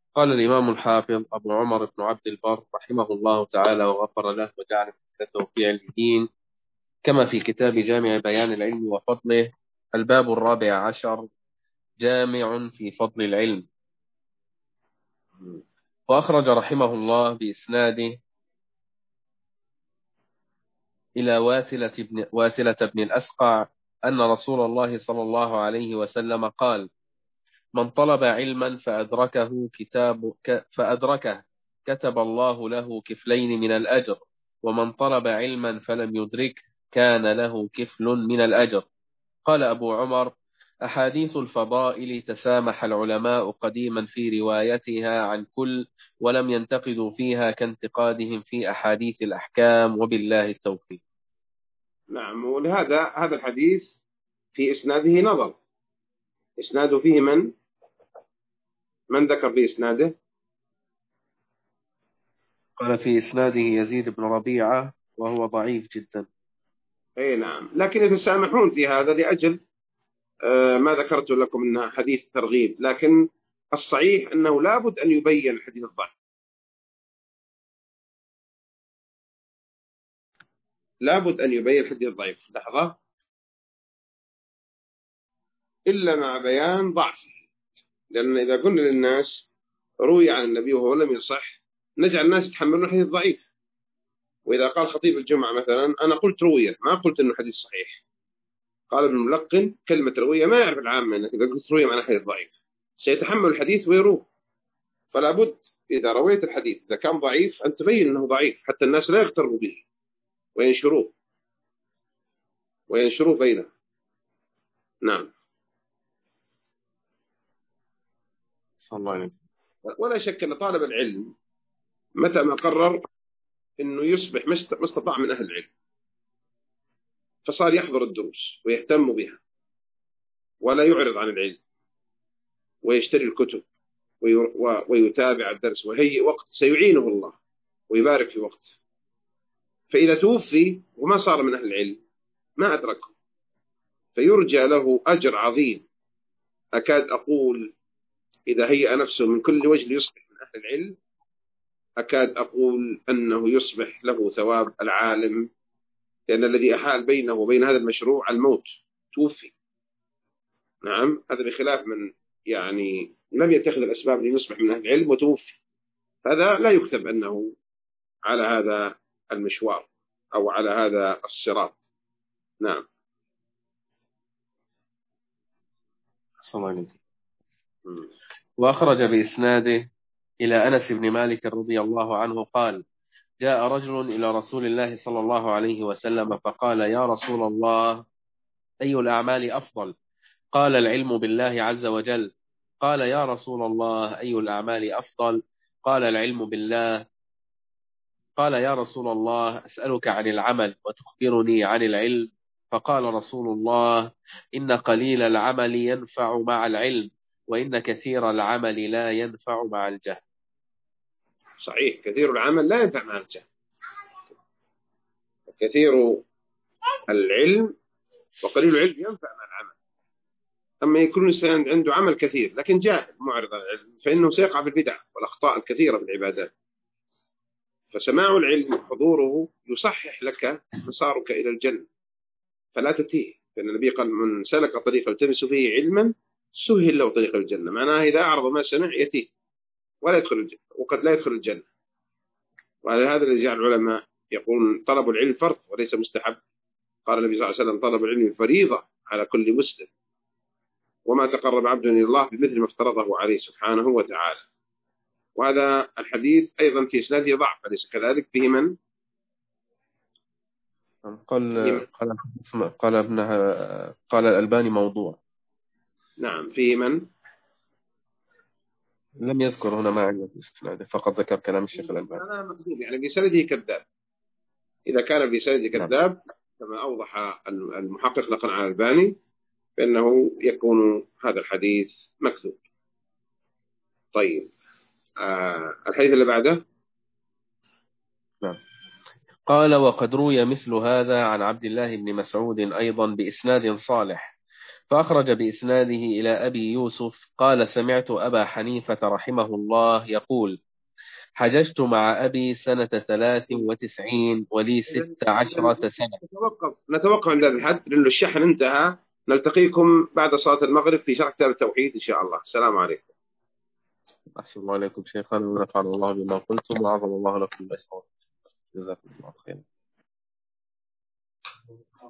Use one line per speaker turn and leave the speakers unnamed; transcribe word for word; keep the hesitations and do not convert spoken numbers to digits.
قال الإمام الحافظ أبو عمر بن عبد البر رحمه الله تعالى وغفر له وجعل مثلته في عليين، كما في كتاب جامع بيان العلم وفضله، الباب الرابع عشر، جامع في فضل العلم. وأخرج رحمه الله بإسناده إلى واثلة بن, واثلة بن الأسقع أن رسول الله صلى الله عليه وسلم قال: من طلب علما فأدركه كتاب ك- فأدركه كتب الله له كفلين من الأجر، ومن طلب علما فلم يدرك كان له كفل من الأجر. قال أبو عمر: أحاديث الفضائل تسامح العلماء قديما في روايتها عن كل، ولم ينتقدوا فيها كانتقادهم في أحاديث الأحكام، وبالله التوفيق.
نعم. ولهذا هذا الحديث في إسناده نظر. إسناده فيه من؟ من ذكر في إسناده؟
قال في إسناده يزيد بن ربيعة وهو ضعيف جدا.
أي نعم، لكن يتسامحون في هذا لأجل آه ما ذكرت لكم أنها حديث ترغيب، لكن الصحيح أنه لابد أن يبين الحديث الضعيف، لابد أن يبين الحديث الضعيف لحظة إلا مع بيان ضعفه. لأن إذا قلنا للناس روي عن النبي وهو لم يصح، نجعل الناس يتحملون الحديث الضعيف. وإذا قال خطيب الجمعة مثلا أنا قلت روية، ما قلت أنه حديث صحيح، قال ابن الملقن كلمة روية ما يعرف العامة أنك إذا قلت روية معنى حديث ضعيف، سيتحمل الحديث ويروه. فلا بد إذا رويت الحديث إذا كان ضعيف أن تبين أنه ضعيف حتى الناس لا يغتروا به وينشروه وينشروه بينهم. نعم.
صلى الله عليه وسلم.
ولا شك أن طالب العلم متى ما قرر أنه يصبح ما استطاع من أهل العلم، فصار يحضر الدروس ويهتم بها ولا يعرض عن العلم، ويشتري الكتب ويتابع الدرس ويهيئ وقت سيعينه الله ويبارك في وقته. فإذا توفي وما صار من أهل العلم ما أدركه، فيرجى له أجر عظيم. أكاد أقول إذا هيأ نفسه من كل وجه ليصبح من أهل العلم، أكاد أقول أنه يصبح له ثواب العالم، لأن الذي أحال بينه وبين هذا المشروع الموت، توفي. نعم، هذا بخلاف من يعني لم يتخذ الأسباب ليصبح من أهل العلم وتوفي، هذا لا يكتب أنه على هذا المشوار أو على هذا الصراط. نعم.
صلى الله عليه وسلم. وأخرج بإسناده إلى أنس بن مالك رضي الله عنه قال: جاء رجل إلى رسول الله صلى الله عليه وسلم فقال: يا رسول الله، أي الأعمال أفضل؟ قال: العلم بالله عز وجل. قال: يا رسول الله، أي الأعمال أفضل؟ قال: العلم بالله. قال: يا رسول الله، أسألك عن العمل وتخبرني عن العلم. فقال رسول الله: إن قليل العمل ينفع مع العلم، وإن كثير العمل لا ينفع مع الجهل.
صحيح، كثير العمل لا ينفع مع الجهل، كثير العلم وقليل العلم ينفع مع العمل. أما يكون الإنسان عنده عمل كثير لكن جاهل معرض عن العلم، فإنه سيقع في البدع والأخطاء الكثيرة في العبادات. فسماع العلم وحضوره يصحح لك مسارك إلى الجنة، فلا تتيه. لأن النبي قال: من سلك طريق التمس فيه علما سهل له طريق الجنة. معناه إذا أعرض ما سمع يتيه ولا يدخل الجنة، وقد لا يدخل الجنة. وهذا هذا الذي جعل العلماء يقولون طلب العلم فرض وليس مستحب. قال النبي صلى الله عليه وسلم: طلب العلم فريضة على كل مسلم، وما تقرب عبد إلى الله بمثل ما افترضه عليه سبحانه وتعالى. وهذا الحديث أيضا في إسناده ضعف، أليس كذلك؟ فيه من؟
قال
فيه من؟
قال قال ابنها قال الألباني موضوع.
نعم، فيه من؟
لم يذكر هنا ما عندنا في الإسناد، فقط ذكر كلام الشيخ الألباني.
أنا مكذوب، يعني بسنده كذاب. إذا كان بسنده كذاب كما أوضح المحقق نقل عن الألباني فإنه يكون هذا الحديث مكذوب. طيب، آه الحديث اللي بعده.
نعم. قال: وقد روي مثل هذا عن عبد الله بن مسعود أيضا بإسناد صالح، فأخرج بإسناده إلى أبي يوسف قال سمعت أبا حنيفة رحمه الله يقول حججت مع أبي سنة ثلاث وتسعين ولي
إذا
ست عشرة سنة.
نتوقف نتوقف عند هذا الحد لأنه الشحن انتهى. نلتقيكم بعد صلاة المغرب في شرح كتاب التوحيد إن شاء الله. السلام عليكم.
أحسن الله عليكم شيخنا ونفعل الله بما قلتم وعظم الله لكم الأجر. جزاكم الله خيرا.